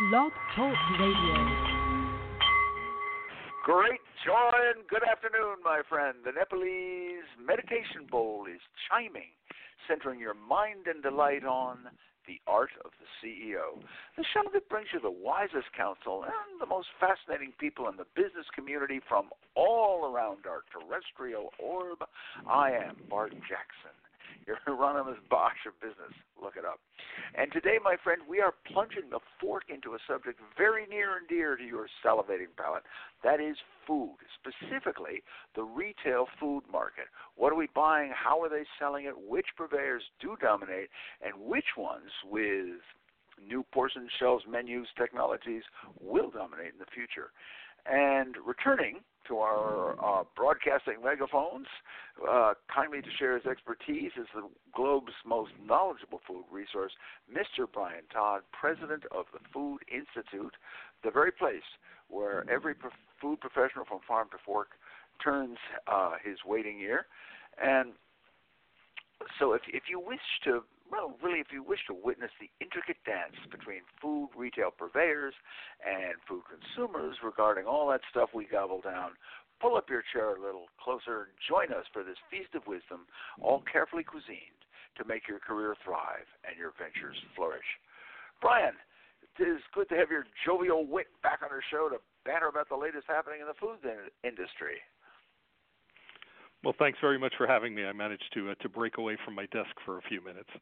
Blog Talk Radio. Great joy and good afternoon, my friend. The Nepalese meditation bowl is chiming, centering your mind and delight on the art of the CEO. The show that brings you the wisest counsel and the most fascinating people in the business community from all around our terrestrial orb. I am Bart Jackson, your Hieronymus Bosch of business. Look it up. And today, my friend, we are plunging the fork into a subject very near and dear to your salivating palate. That is food, specifically the retail food market. What are we buying? How are they selling it? Which purveyors do dominate? And which ones, with new portion shelves, menus, technologies, will dominate in the future? And returning to our broadcasting megaphones, kindly to share his expertise is the globe's most knowledgeable food resource, Mr. Brian Todd, president of the Food Institute, the very place where every food professional from farm to fork turns his waiting ear. And so if you wish to, if you wish to witness the intricate dance between food retail purveyors and food consumers regarding all that stuff we gobble down, pull up your chair a little closer and join us for this feast of wisdom, all carefully cuisined to make your career thrive and your ventures flourish. Brian, it is good to have your jovial wit back on our show to banter about the latest happening in the food industry. Well, thanks very much for having me. I managed to break away from my desk for a few minutes.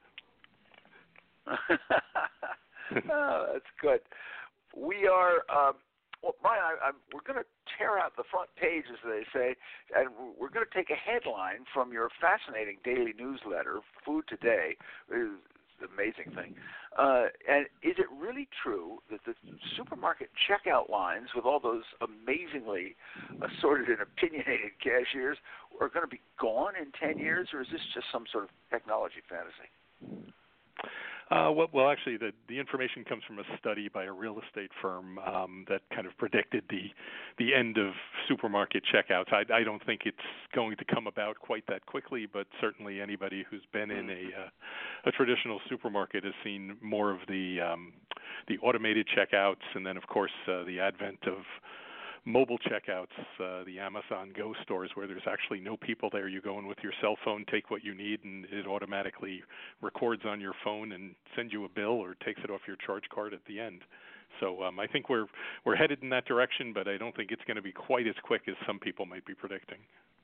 Oh, that's good. We are, Brian, we're going to tear out the front page, as they say, and we're going to take a headline from your fascinating daily newsletter, Food Today. It's an amazing thing. And is it really true that the supermarket checkout lines with all those amazingly assorted and opinionated cashiers are going to be gone in 10 years, or is this just some sort of technology fantasy? Well, actually, the information comes from a study by a real estate firm that kind of predicted the end of supermarket checkouts. I don't think it's going to come about quite that quickly, but certainly anybody who's been in a traditional supermarket has seen more of the automated checkouts, and then, of course, the advent of mobile checkouts, the Amazon Go stores, where there's actually no people there. You go in with your cell phone, take what you need, and it automatically records on your phone and sends you a bill or takes it off your charge card at the end. So I think we're headed in that direction, but I don't think it's going to be quite as quick as some people might be predicting.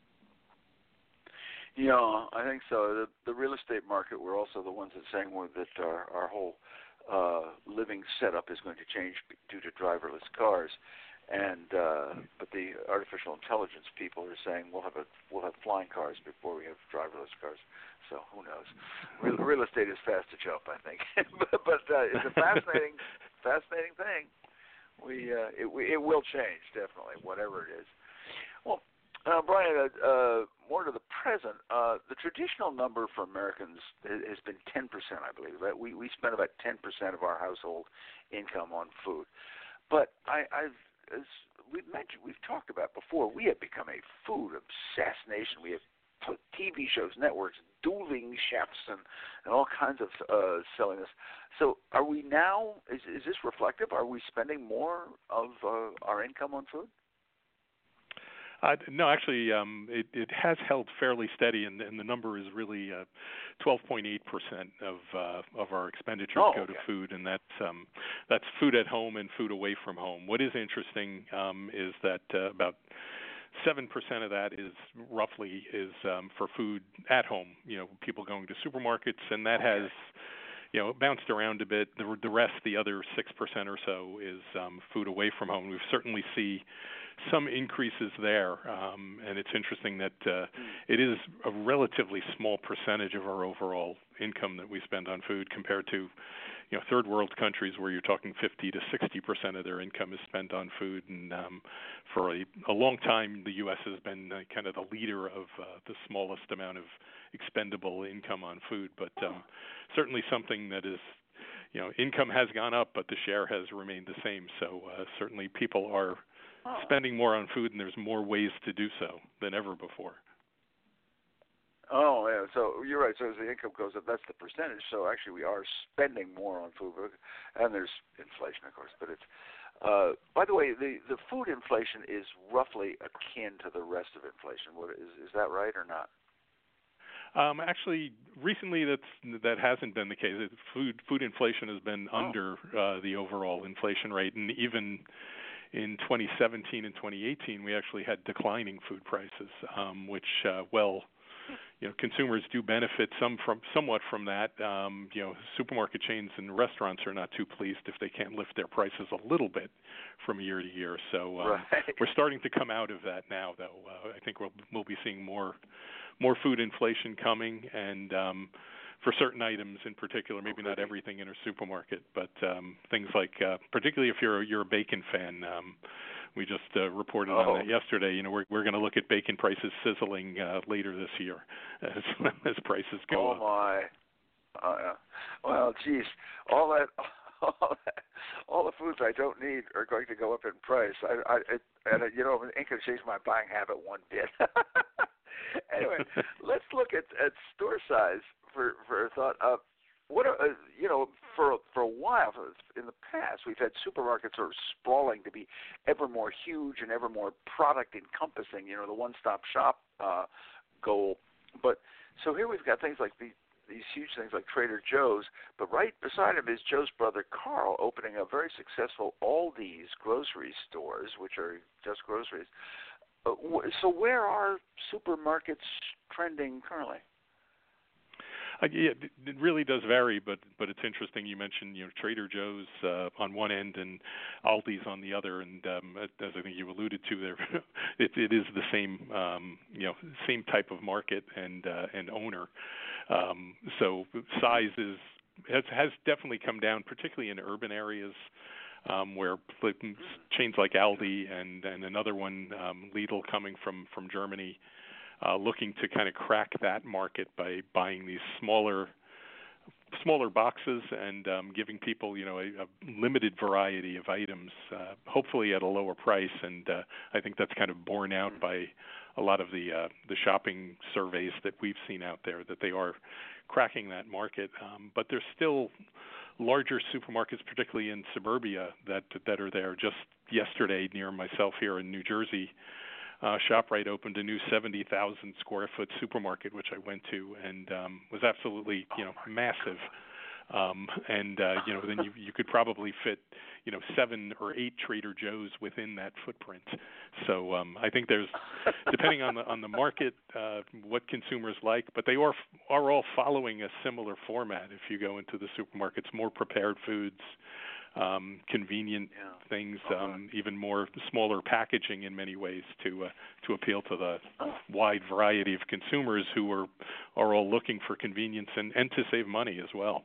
Yeah, I think so. The real estate market, we're also the ones that saying that our whole living setup is going to change due to driverless cars. And but the artificial intelligence people are saying we'll have flying cars before we have driverless cars. So who knows? Real estate is fast to jump, I think. but it's a fascinating thing. It will change definitely, whatever it is. Well, Brian, more to the present. The traditional number for Americans has been 10%, I believe. Right? We spend about 10% of our household income on food, but as we've talked about before, we have become a food-obsessed nation. We have TV shows, networks, dueling chefs, and all kinds of selling this. So are we now, is this reflective? Are we spending more of our income on food? No, actually, it has held fairly steady, and the number is really 12.8% of our expenditures go to food, and that's food at home and food away from home. What is interesting is that about 7% of that is roughly for food at home. You know, people going to supermarkets, and that has bounced around a bit. The rest, the other 6% or so, is food away from home. We certainly see some increases there, and it's interesting that it is a relatively small percentage of our overall income that we spend on food compared to third world countries where you're talking 50 to 60% of their income is spent on food. And for a long time, the U.S. has been kind of the leader of the smallest amount of expendable income on food, but certainly something that is, income has gone up, but the share has remained the same. So certainly people are spending more on food, and there's more ways to do so than ever before. Oh, yeah. So you're right. So as the income goes up, that's the percentage. So actually, we are spending more on food, and there's inflation, of course. But it's by the way, the food inflation is roughly akin to the rest of inflation. What is that right or not? Actually, recently that hasn't been the case. Food inflation has been under the overall inflation rate, and even in 2017 and 2018, we actually had declining food prices, which consumers do benefit somewhat from that. Supermarket chains and restaurants are not too pleased if they can't lift their prices a little bit from year to year. So we're starting to come out of that now, though. I think we'll be seeing more food inflation coming, and for certain items in particular, maybe not everything in a supermarket, but things like, particularly if you're a bacon fan. We just reported on that yesterday. We're going to look at bacon prices sizzling later this year as prices go up. Oh my! Well, geez, all the foods I don't need are going to go up in price. It ain't going to change my buying habit one bit. Anyway, let's look at store size for a thought. What are, for a while in the past, we've had supermarkets sort of sprawling to be ever more huge and ever more product encompassing. The one-stop shop goal. But so here we've got things like these huge things like Trader Joe's, but right beside him is Joe's brother Carl opening a very successful Aldi's grocery stores, which are just groceries. So where are supermarkets trending currently? It really does vary, but it's interesting. You mentioned Trader Joe's on one end and Aldi's on the other, and as I think you alluded to there, it is the same same type of market and owner. So size has definitely come down, particularly in urban areas. Where chains like Aldi and another one, Lidl, coming from Germany, looking to kind of crack that market by buying these smaller boxes and giving people a limited variety of items, hopefully at a lower price. And I think that's kind of borne out by a lot of the shopping surveys that we've seen out there, that they are cracking that market. But there's still larger supermarkets, particularly in suburbia, that are there. Just yesterday, near myself here in New Jersey, ShopRite opened a new 70,000 square foot supermarket, which I went to, and was absolutely massive. Then you could probably fit 7 or 8 Trader Joe's within that footprint. So I think there's, depending on the market, what consumers like, but they are all following a similar format. If you go into the supermarkets, more prepared foods, convenient things, even more smaller packaging in many ways to appeal to the wide variety of consumers who are all looking for convenience and to save money as well.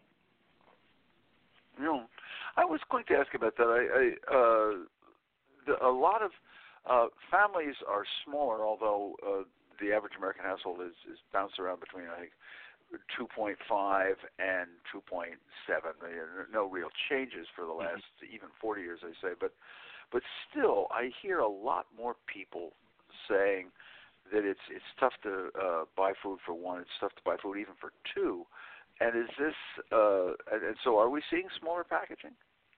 I was going to ask about that. A lot of families are smaller, although the average American household is bounced around between, I think, 2.5 and 2.7. No real changes for the last even 40 years, I say. But still, I hear a lot more people saying that it's tough to buy food for one. It's tough to buy food even for two. And is this? And so, are we seeing smaller packaging?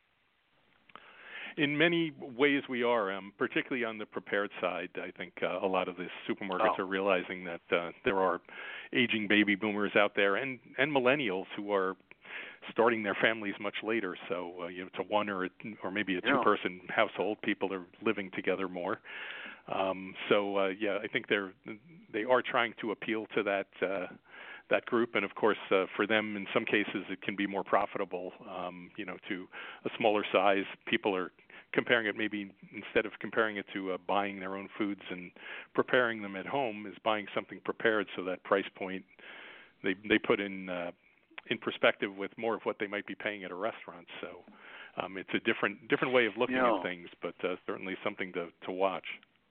In many ways we are, particularly on the prepared side. I think a lot of the supermarkets are realizing that there are aging baby boomers out there and millennials who are starting their families much later. So to one or maybe a two-person household, people are living together more. I think they are trying to appeal to that group, and of course, for them, in some cases, it can be more profitable. To a smaller size, people are comparing it. Maybe instead of comparing it to buying their own foods and preparing them at home, is buying something prepared. So that price point they put in perspective with more of what they might be paying at a restaurant. So it's a different way of looking at things, but certainly something to watch.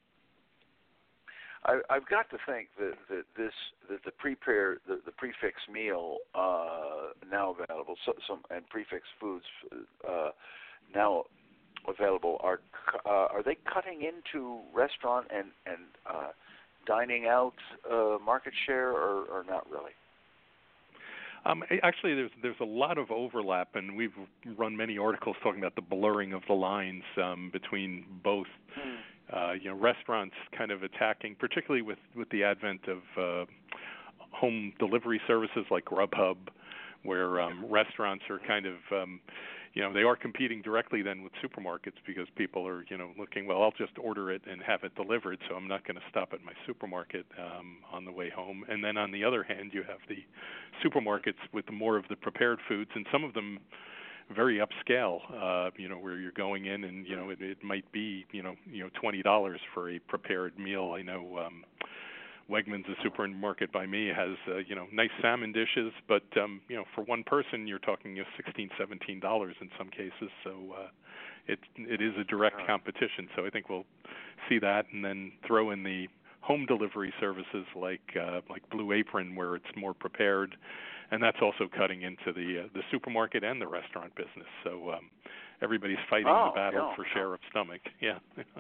I've got to think that the prefix meal now available, and prefix foods now available are they cutting into restaurant and dining out market share, or not really? Actually, there's a lot of overlap, and we've run many articles talking about the blurring of the lines between both. Restaurants kind of attacking, particularly with the advent of home delivery services like Grubhub, where restaurants are kind of, they are competing directly then with supermarkets because people are, looking, well, I'll just order it and have it delivered, so I'm not going to stop at my supermarket on the way home. And then on the other hand, you have the supermarkets with more of the prepared foods, and some of them very upscale, where you're going in and, it might be, $20 for a prepared meal. I know Wegmans, a supermarket by me, has nice salmon dishes, but for one person you're talking $16, $17 in some cases. So it is a direct competition. So I think we'll see that, and then throw in the home delivery services like Blue Apron, where it's more prepared, and that's also cutting into the supermarket and the restaurant business. So everybody's fighting the battle for share of stomach. Yeah.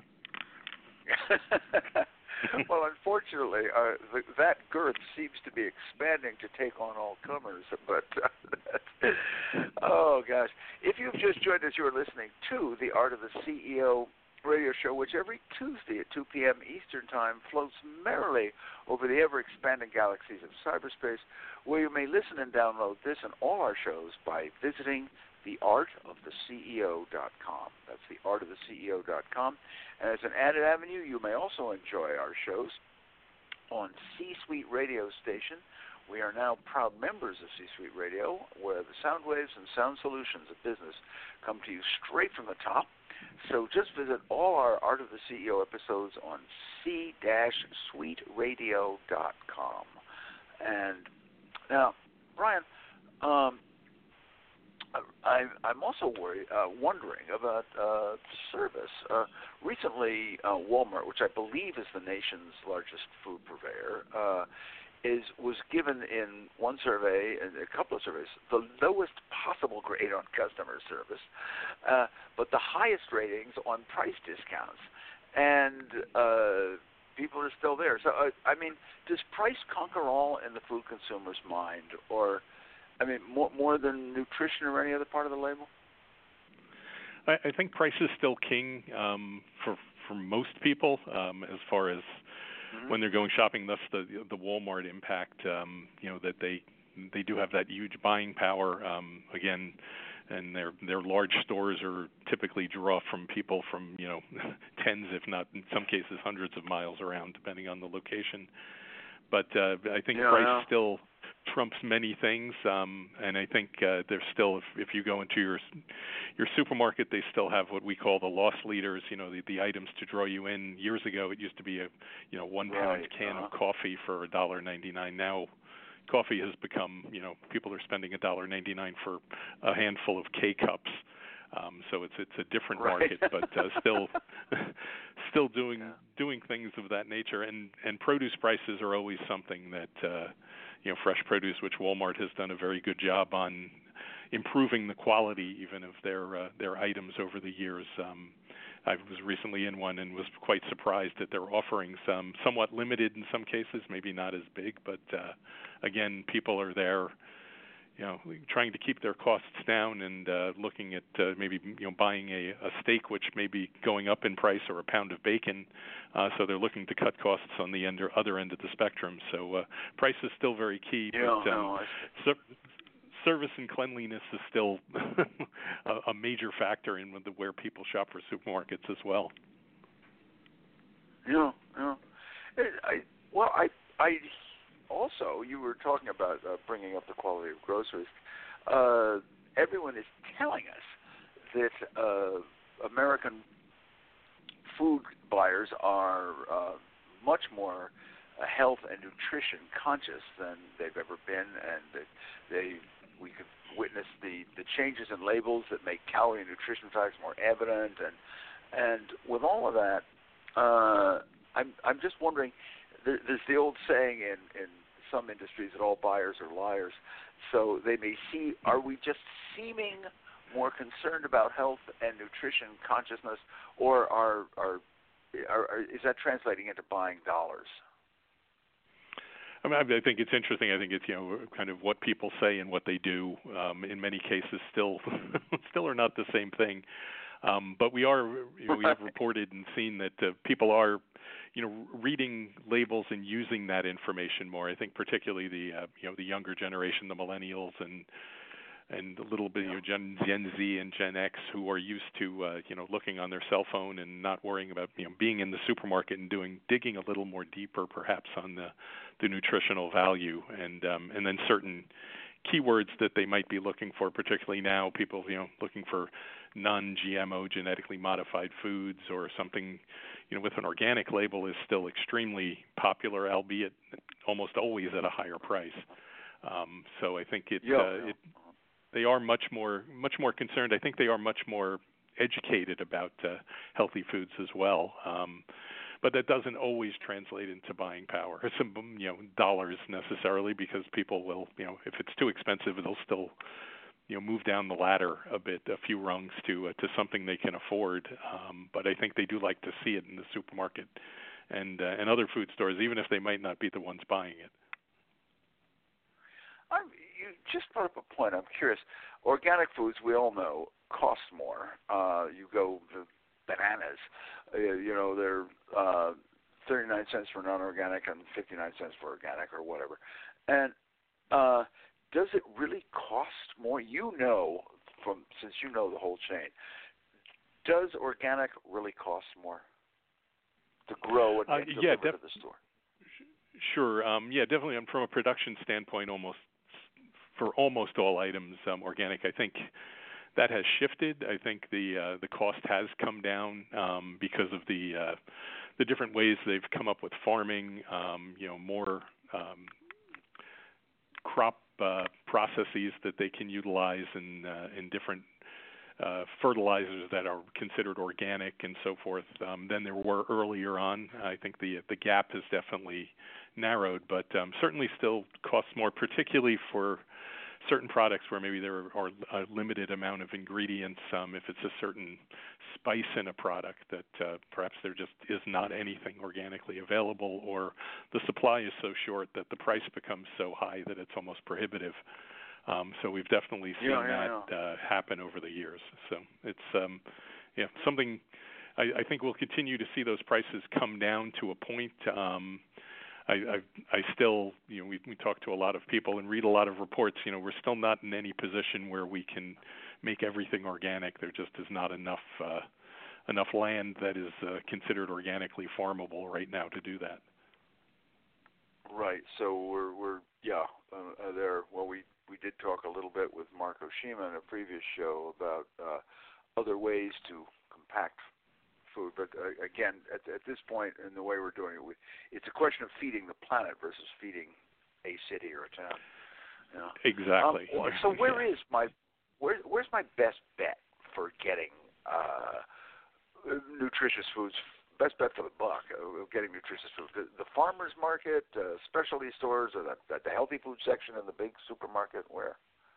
Well, unfortunately, that girth seems to be expanding to take on all comers. But, oh, gosh. If you've just joined us, you're listening to The Art of the CEO radio show, which every Tuesday at 2 p.m. Eastern Time floats merrily over the ever-expanding galaxies of cyberspace, where you may listen and download this and all our shows by visiting theartoftheceo.com. That's theartoftheceo.com. And as an added avenue, you may also enjoy our shows on C-Suite Radio Station. We are now proud members of C-Suite Radio, where the sound waves and sound solutions of business come to you straight from the top. So just visit all our Art of the CEO episodes on c-suiteradio.com. And now, Brian, I'm also wondering about service. Recently, Walmart, which I believe is the nation's largest food purveyor, was given in one survey, and a couple of surveys, the lowest possible grade on customer service, but the highest ratings on price discounts. And people are still there. So, does price conquer all in the food consumer's mind, or more than nutrition or any other part of the label? I think price is still king for most people as far as when they're going shopping. Thus the Walmart impact, that they do have that huge buying power again, and their large stores are typically draw from people from tens, if not in some cases hundreds of miles around, depending on the location. But I think price still trumps many things, and I think there's still, if you go into your supermarket, they still have what we call the loss leaders, the items to draw you in. Years ago, it used to be a 1 pound can of coffee for $1.99. Now coffee has become, people are spending $1.99 for a handful of K-cups. So it's a different market, but still doing things of that nature. And produce prices are always something that fresh produce, which Walmart has done a very good job on improving the quality even of their items over the years. I was recently in one and was quite surprised that they're offering some somewhat limited in some cases, maybe not as big, but again, people are there, trying to keep their costs down and looking at maybe buying a steak which may be going up in price, or a pound of bacon. So they're looking to cut costs on the other end of the spectrum. So price is still very key, but service and cleanliness is still a major factor in where people shop for supermarkets as well. Yeah. I also, you were talking about bringing up the quality of groceries. Everyone is telling us that American food buyers are much more health and nutrition conscious than they've ever been, and that we could witness the changes in labels that make calorie and nutrition facts more evident, and with all of that, I'm just wondering. There's the old saying in some industries that all buyers are liars. So they may see. Are we just seeming more concerned about health and nutrition consciousness, or is that translating into buying dollars? I mean, I think it's interesting. I think it's kind of what people say and what they do. In many cases, still are not the same thing. But we have reported and seen that people are, reading labels and using that information more. I think particularly the younger generation, the millennials and a little bit Gen Z and Gen X, who are used to looking on their cell phone and not worrying about being in the supermarket and digging a little more deeper perhaps on the nutritional value and then certain keywords that they might be looking for, particularly now people looking for non-GMO genetically modified foods or something with an organic label is still extremely popular, albeit almost always at a higher price. So I think they are much more concerned. I think they are much more educated about healthy foods as well. But that doesn't always translate into buying power, some dollars necessarily, because people will, if it's too expensive, they'll still move down the ladder a bit, a few rungs to something they can afford. But I think they do like to see it in the supermarket and other food stores, even if they might not be the ones buying it. You just brought up a point. I'm curious. Organic foods, we all know, cost more. You go to bananas, they're 39 cents for non-organic and 59 cents for organic or whatever. And does it really cost more? Since you know the whole chain, does organic really cost more to grow and deliver to the store? Sure. Definitely. From a production standpoint, for almost all items, organic, I think that has shifted. I think the cost has come down because of the different ways they've come up with farming, more crop processes that they can utilize in different fertilizers that are considered organic and so forth than there were earlier on. I think the gap has definitely narrowed, but certainly still costs more, particularly for certain products where maybe there are a limited amount of ingredients. If it's a certain spice in a product that perhaps there just is not anything organically available, or the supply is so short that the price becomes so high that it's almost prohibitive. So we've definitely seen that happen over the years. So it's something I think we'll continue to see those prices come down to a point. I still, we talk to a lot of people and read a lot of reports. We're still not in any position where we can make everything organic. There just is not enough land that is considered organically farmable right now to do that. Right. So we're there. Well, we did talk a little bit with Mark Oshima in a previous show about other ways to compact food, but again, at this point in the way we're doing it, it's a question of feeding the planet versus feeding a city or a town. Exactly. So where's my best bet for getting nutritious foods? Best bet for the buck of getting nutritious food. The farmers market, specialty stores, or the healthy food section in the big supermarket. Where?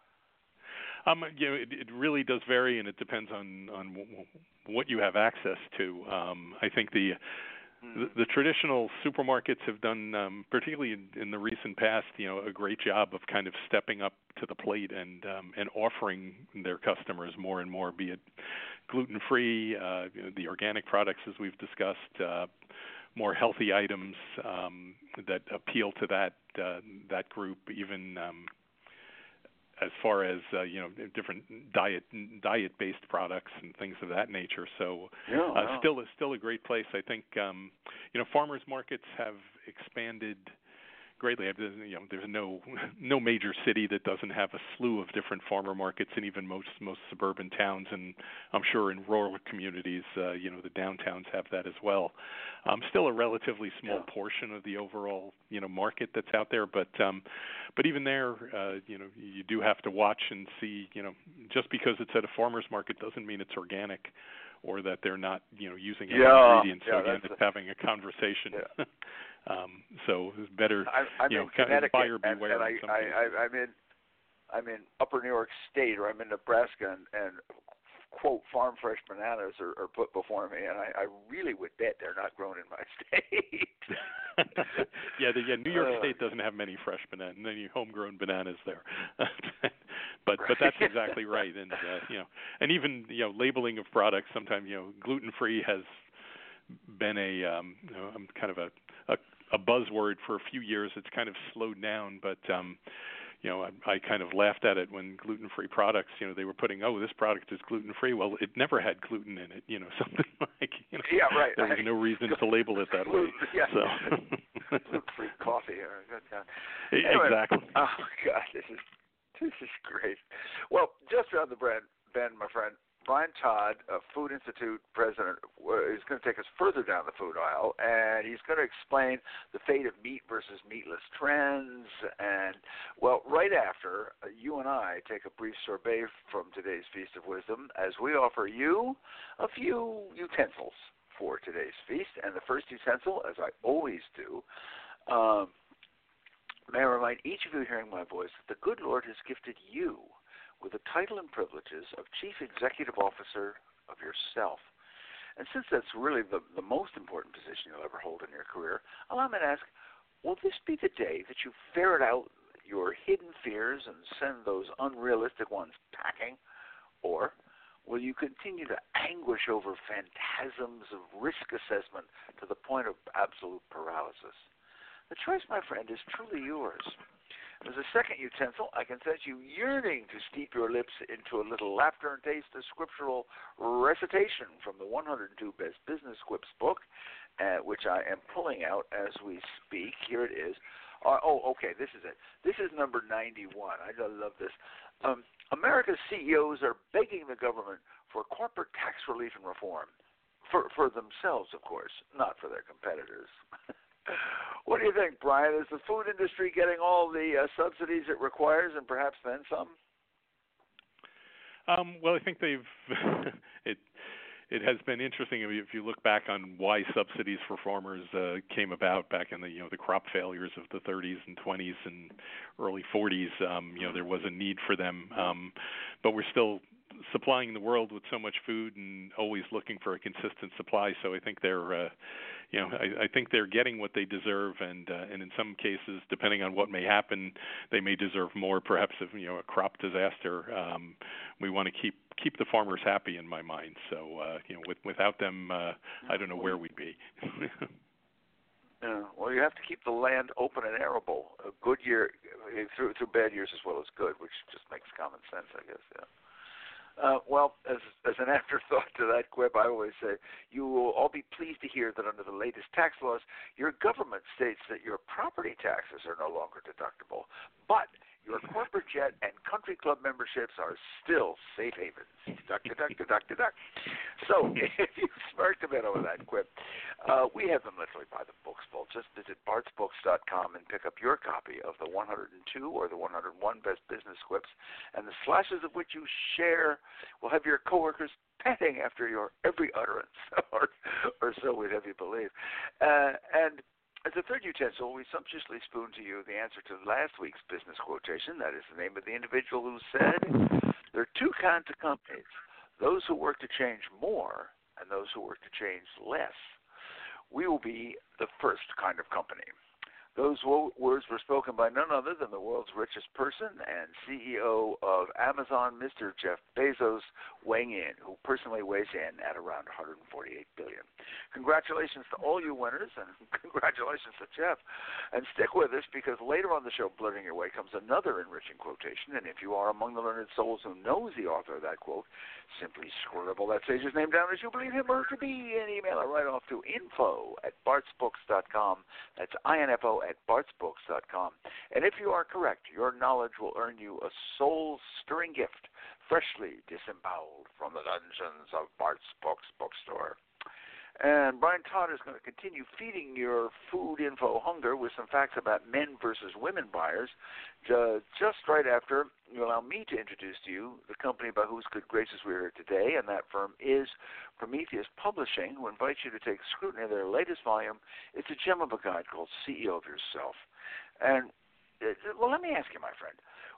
It really does vary, and it depends on what you have access to. I think the traditional supermarkets have done, particularly in the recent past, a great job of kind of stepping up to the plate and offering their customers more and more, be it gluten-free, the organic products as we've discussed, more healthy items that appeal to that group, even as far as different diet-based products and things of that nature. So still a great place. I think farmers markets have expanded greatly. There's no major city that doesn't have a slew of different farmer markets, and even most suburban towns, and I'm sure in rural communities, the downtowns have that as well. Still a relatively small portion of the overall market that's out there, but even there, you do have to watch and see. Just because it's at a farmer's market doesn't mean it's organic, or that they're not using other ingredients. So again, it's having a conversation. Yeah. So it's better, I'm in Connecticut, buyer beware. And I'm in Upper New York State, or I'm in Nebraska, and quote, farm fresh bananas are put before me, and I really would bet they're not grown in my state. Yeah, New York State doesn't have many fresh bananas, many homegrown bananas there. But that's exactly right, and and even labeling of products. Sometimes gluten free has been a kind of a buzzword for a few years. It's kind of slowed down, but I kind of laughed at it when gluten-free products, they were putting, this product is gluten-free. Well, it never had gluten in it, something like, yeah, right. There was no reason to label it that way. Yeah. So. Gluten-free coffee. Anyway, exactly. Oh God, this is great. Well, just around the bend, my friend, Brian Todd, Food Institute president, is going to take us further down the food aisle, and he's going to explain the fate of meat versus meatless trends. And, well, right after, you and I take a brief sorbet from today's Feast of Wisdom as we offer you a few utensils for today's feast. And the first utensil, as I always do, may I remind each of you hearing my voice that the good Lord has gifted you with the title and privileges of Chief Executive Officer of yourself. And since that's really the most important position you'll ever hold in your career, allow me to ask, will this be the day that you ferret out your hidden fears and send those unrealistic ones packing? Or will you continue to anguish over phantasms of risk assessment to the point of absolute paralysis? The choice, my friend, is truly yours. As a second utensil, I can sense you yearning to steep your lips into a little laughter and taste of scriptural recitation from the 102 Best Business Quips book, which I am pulling out as we speak. Here it is. Okay, this is it. This is number 91. I love this. America's CEOs are begging the government for corporate tax relief and reform. For themselves, of course, not for their competitors. What do you think, Brian? Is the food industry getting all the subsidies it requires, and perhaps then some? Well, I think they've. It has been interesting if you look back on why subsidies for farmers came about back in the crop failures of the 30s and 20s and early 40s. There was a need for them, but we're still supplying the world with so much food and always looking for a consistent supply. So I think they're, I think they're getting what they deserve, and in some cases, depending on what may happen, they may deserve more. Perhaps if a crop disaster, we want to keep the farmers happy, in my mind. So without them, I don't know where we'd be. Yeah, well, you have to keep the land open and arable. A good year through bad years as well as good, which just makes common sense, I guess. Yeah. Well, as an afterthought to that quip, I always say, you will all be pleased to hear that under the latest tax laws, your government states that your property taxes are no longer deductible, but your corporate jet and country club memberships are still safe havens. Deduct. So if you smirked a bit over that quip, we have them literally by the books full. Just visit bartsbooks.com and pick up your copy of the 102 or the 101 Best Business Quips, and the slashes of which you share will have your coworkers panting after your every utterance, or so we'd have you believe. And as a third utensil, we sumptuously spoon to you the answer to last week's business quotation. That is the name of the individual who said, there are two kinds of companies, those who work to change more and those who work to change less. We will be the first kind of company. Those words were spoken by none other than the world's richest person and CEO of Amazon, Mr. Jeff Bezos, weighing in, who personally weighs in at around $148 billion. Congratulations to all you winners, and congratulations to Jeff. And stick with us, because later on the show, Blurting Your Way, comes another enriching quotation, and if you are among the learned souls who knows the author of that quote, simply scribble that sage's name down as you believe him or her to be, and email it right off to info@bartsbooks.com. That's info@bartsbooks.com. And if you are correct, your knowledge will earn you a soul-stirring gift, freshly disemboweled from the dungeons of Bart's Books bookstore. And Brian Todd is going to continue feeding your food info hunger with some facts about men versus women buyers. Just right after you allow me to introduce to you the company by whose good graces we are here today, and that firm is Prometheus Publishing, who invites you to take scrutiny of their latest volume. It's a gem of a guide called CEO of Yourself. And, well, let me ask you, my friend,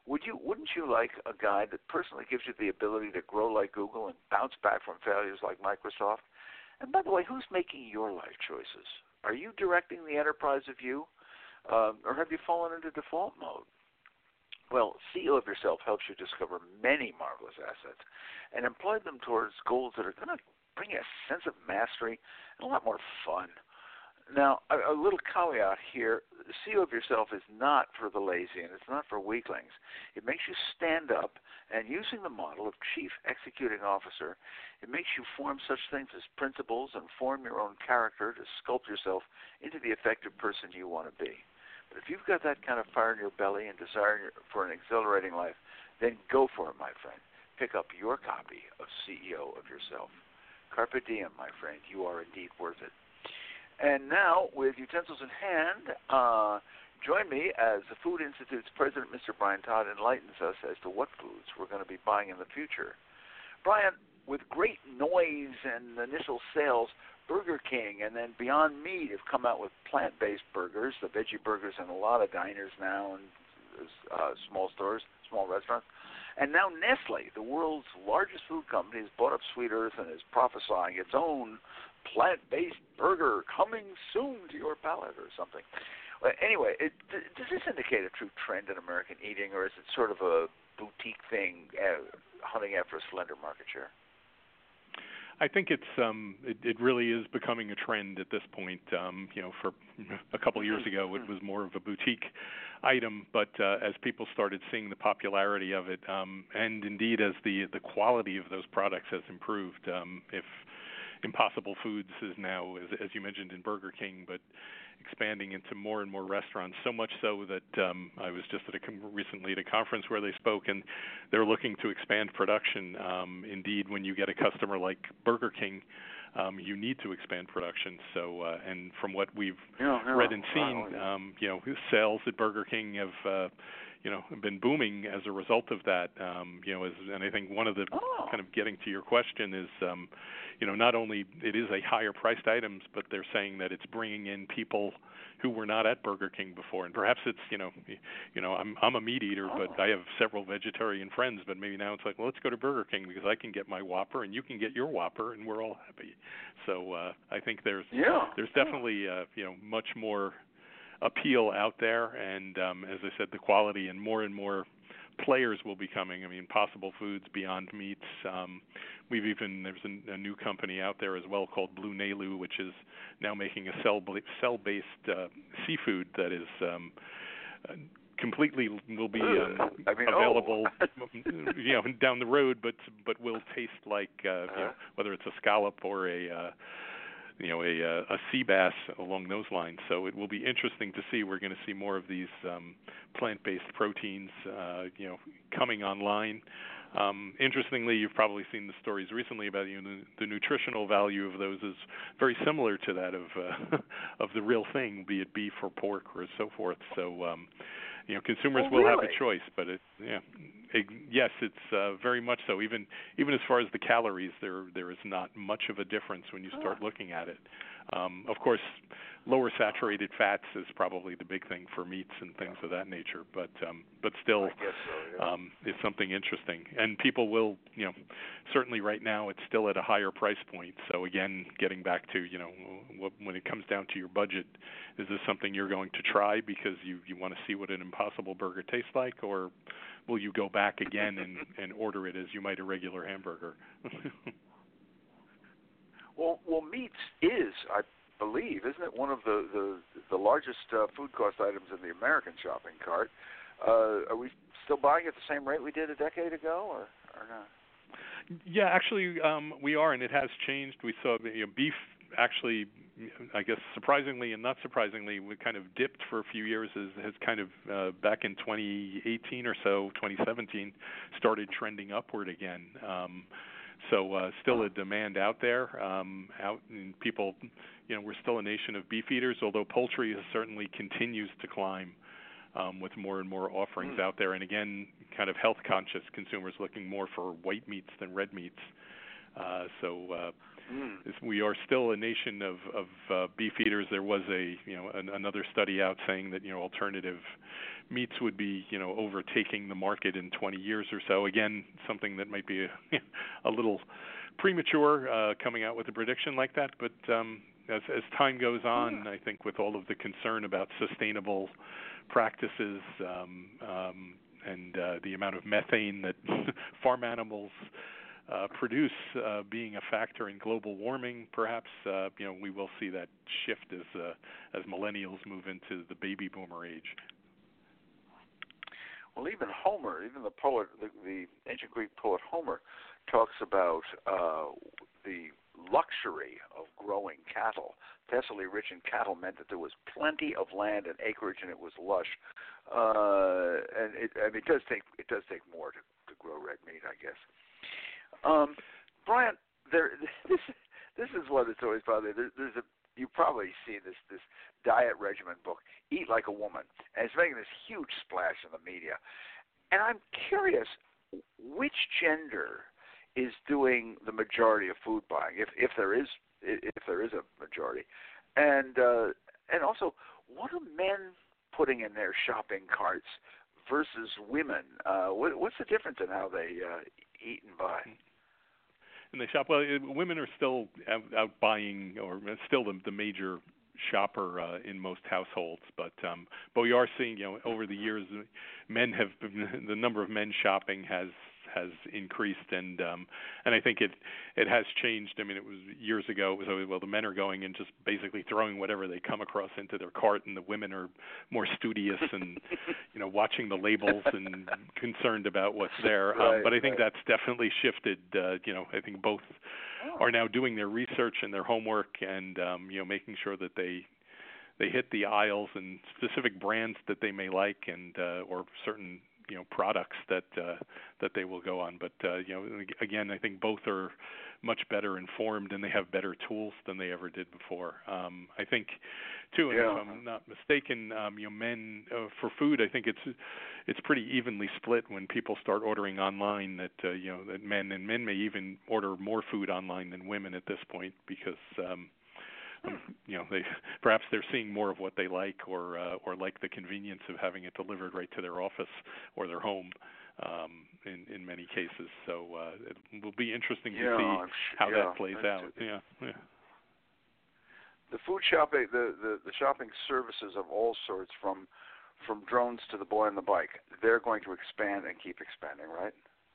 Wouldn't you like a guide that personally gives you the ability to grow like Google and bounce back from failures like Microsoft? And by the way, who's making your life choices? Are you directing the enterprise of you, or have you fallen into default mode? Well, CEO of Yourself helps you discover many marvelous assets and employ them towards goals that are going to bring you a sense of mastery and a lot more fun. Now, a little caveat here, CEO of Yourself is not for the lazy and it's not for weaklings. It makes you stand up, and using the model of Chief Executing Officer, it makes you form such things as principles and form your own character to sculpt yourself into the effective person you want to be. But if you've got that kind of fire in your belly and desire for an exhilarating life, then go for it, my friend. Pick up your copy of CEO of Yourself. Carpe diem, my friend. You are indeed worth it. And now, with utensils in hand, join me as the Food Institute's president, Mr. Brian Todd, enlightens us as to what foods we're going to be buying in the future. Brian, with great noise and initial sales, Burger King and then Beyond Meat have come out with plant-based burgers, the veggie burgers in a lot of diners now and small stores, small restaurants. And now Nestle, the world's largest food company, has bought up Sweet Earth and is prophesying its own plant-based burger coming soon to your palate or something. Anyway, does this indicate a true trend in American eating, or is it sort of a boutique thing hunting after a slender market share? I think it really is becoming a trend at this point. For a couple of years ago, it was more of a boutique item, but as people started seeing the popularity of it, and indeed as the quality of those products has improved, if Impossible Foods is now, as you mentioned, in Burger King, but expanding into more and more restaurants, so much so that I was just recently at a conference where they spoke, and they're looking to expand production. Indeed, when you get a customer like Burger King, you need to expand production. So, and from what we've read and seen, sales at Burger King have been booming as a result of that. And I think one of the kind of getting to your question is, not only it is a higher priced items, but they're saying that it's bringing in people who were not at Burger King before. And perhaps it's, I'm a meat eater, but I have several vegetarian friends, but maybe now it's like, well, let's go to Burger King because I can get my Whopper and you can get your Whopper and we're all happy. So I think there's definitely, much more appeal out there, and as I said, the quality and more players will be coming. I mean, Impossible Foods, Beyond Meats. There's a new company out there as well called Blue Nailu, which is now making a cell-based seafood that is completely will be available, down the road, but will taste like whether it's a scallop or a sea bass along those lines. So it will be interesting to see. We're going to see more of these plant-based proteins, coming online. Interestingly, you've probably seen the stories recently about the nutritional value of those is very similar to that of the real thing, be it beef or pork or so forth. So consumers will have a choice, but yes, it's very much so. Even as far as the calories, there is not much of a difference when you start looking at it. Of course, lower saturated fats is probably the big thing for meats and things of that nature, but still, I guess so, it's something interesting. And people will, certainly right now it's still at a higher price point. So again, getting back to, when it comes down to your budget, is this something you're going to try because you want to see what an Impossible Burger tastes like, or will you go back again and order it as you might a regular hamburger? Well, meats is, I believe, isn't it one of the largest food cost items in the American shopping cart? Are we still buying at the same rate we did a decade ago, or not? Yeah, actually, we are, and it has changed. We saw beef actually, I guess, surprisingly and not surprisingly, we kind of dipped for a few years. Has kind of back in 2018 or so, 2017, started trending upward again. So still a demand out there. And people, we're still a nation of beef eaters, although poultry certainly continues to climb with more and more offerings out there. And again, kind of health conscious consumers looking more for white meats than red meats. We are still a nation of beef eaters. There was another study out saying that alternative meats would be overtaking the market in 20 years or so. Again, something that might be a little premature coming out with a prediction like that. But as time goes on, I think with all of the concern about sustainable practices and the amount of methane that farm animals produce being a factor in global warming, perhaps we will see that shift as millennials move into the baby boomer age. Well, even Homer, even the poet, the ancient Greek poet Homer, talks about the luxury of growing cattle. Thessaly rich in cattle meant that there was plenty of land and acreage, and it was lush. And it does take more to grow red meat, I guess. Brian, this is what it's always bothered me. You probably see this diet regimen book, Eat Like a Woman, and it's making this huge splash in the media. And I'm curious, which gender is doing the majority of food buying, if there is a majority, and also, what are men putting in their shopping carts versus women? What's the difference in how they eat and buy? And they shop. Well, women are still out buying, or still the major shopper in most households. But we are seeing, over the years, the number of men shopping has increased, and I think it has changed. I mean, it was years ago. It was always, well, the men are going and just basically throwing whatever they come across into their cart, and the women are more studious and watching the labels and concerned about what's there. But I think that's definitely shifted. I think both are now doing their research and their homework, and making sure that they hit the aisles and specific brands that they may like, and or certain products that they will go on. But again, I think both are much better informed, and they have better tools than they ever did before. I think too, and if I'm not mistaken, men for food, I think it's pretty evenly split when people start ordering online. That that men may even order more food online than women at this point, because they're seeing more of what they like, or like the convenience of having it delivered right to their office or their home, in many cases. So it will be interesting to see how that plays out. Yeah. The food shopping, the shopping services of all sorts, from drones to the boy on the bike, they're going to expand and keep expanding, right?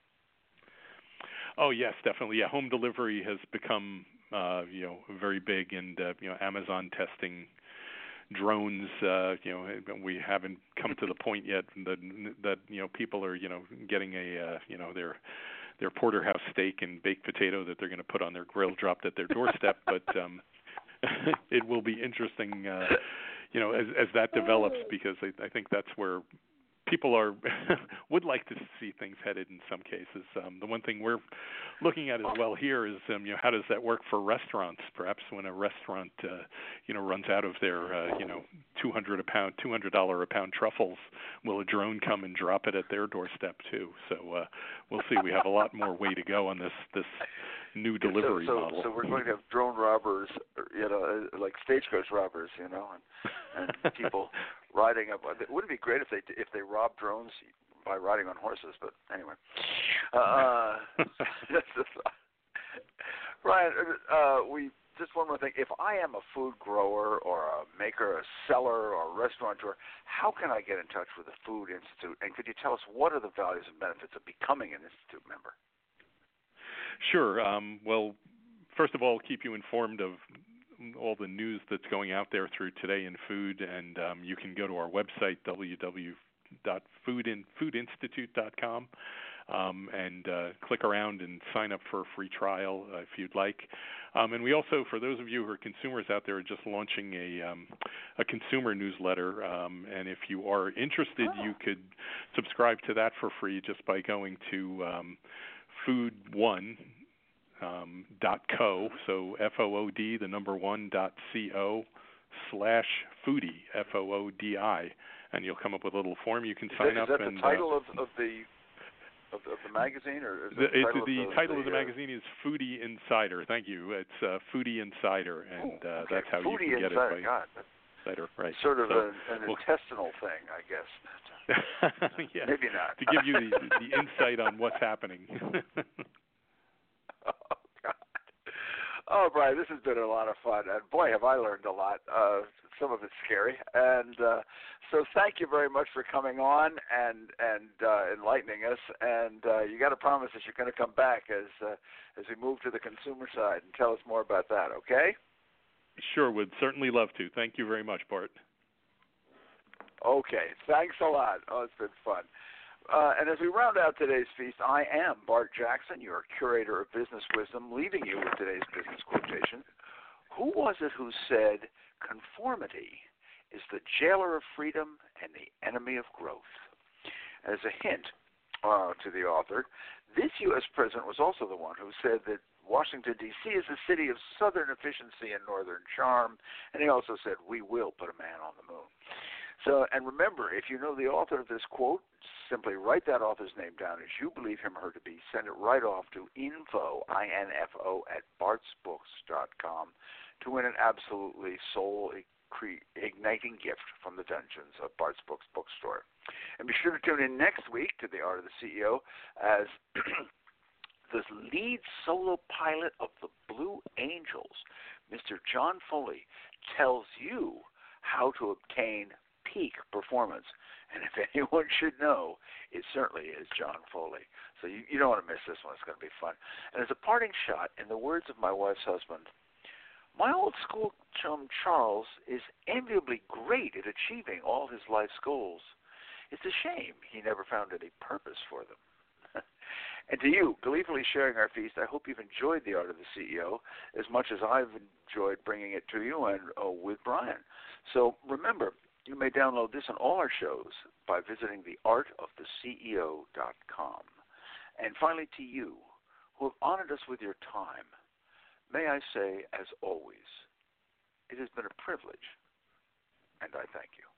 Oh yes, definitely. Yeah, home delivery has become very big, and Amazon testing drones. We haven't come to the point yet that people are getting their porterhouse steak and baked potato that they're going to put on their grill dropped at their doorstep, but it will be interesting as that develops, because I think that's where people would like to see things headed in some cases. The one thing we're looking at as well here is how does that work for restaurants? Perhaps when a restaurant runs out of their $200 a pound truffles, will a drone come and drop it at their doorstep too? So we'll see. We have a lot more way to go on this new delivery model. So we're going to have drone robbers, like stagecoach robbers, and people riding up. Wouldn't it be great if they robbed drones by riding on horses? But anyway, Brian, we just one more thing. If I am a food grower or a maker, a seller, or a restaurateur, how can I get in touch with the Food Institute? And could you tell us what are the values and benefits of becoming an Institute member? Sure. Well, first of all, keep you informed of all the news that's going out there through Today in Food, and you can go to our website, www.foodinstitute.com, and click around and sign up for a free trial if you'd like. And we also, for those of you who are consumers out there, are just launching a consumer newsletter, and if you are interested, you could subscribe to that for free just by going to food1.co, so FOOD, the number 1.co/foodie, FOODI, and you'll come up with a little form. You can sign up. Is that the title of the? of the magazine, or is the title of the magazine is Foodie Insider. Thank you. It's Foodie Insider, and that's how Foodie you can get Insider. it. God, Insider, right? Sort of an intestinal thing, I guess. Yeah. Maybe not. To give you the insight on what's happening. Oh, God. Oh, Brian, this has been a lot of fun, and boy, have I learned a lot. Some of it's scary, and so thank you very much for coming on and enlightening us. And you got to promise us you're going to come back as we move to the consumer side and tell us more about that. Okay? Sure, would certainly love to. Thank you very much, Bart. Okay, thanks a lot. Oh, it's been fun. And as we round out today's feast, I am Bart Jackson, your curator of business wisdom, leaving you with today's business quotation. Who was it who said, "Conformity is the jailer of freedom and the enemy of growth"? As a hint to the author, this U.S. president was also the one who said that Washington, D.C. is a city of southern efficiency and northern charm, and he also said, "We will put a man on the moon." So, and remember, if you know the author of this quote, simply write that author's name down as you believe him or her to be. Send it right off to info, I-N-F-O, @bartsbooks.com to win an absolutely soul-igniting gift from the dungeons of Bart's Books bookstore. And be sure to tune in next week to The Art of the CEO as the lead solo pilot of the Blue Angels, Mr. John Foley, tells you how to obtain peak performance. And if anyone should know, it certainly is John Foley. So you don't want to miss this one. It's going to be fun. And as a parting shot, in the words of my wife's husband, my old school chum Charles is enviably great at achieving all his life's goals. It's a shame he never found any purpose for them. And to you, gleefully sharing our feast, I hope you've enjoyed The Art of the CEO as much as I've enjoyed bringing it to you and with Brian. So remember, you may download this and all our shows by visiting theartoftheceo.com. And finally, to you, who have honored us with your time, may I say, as always, it has been a privilege, and I thank you.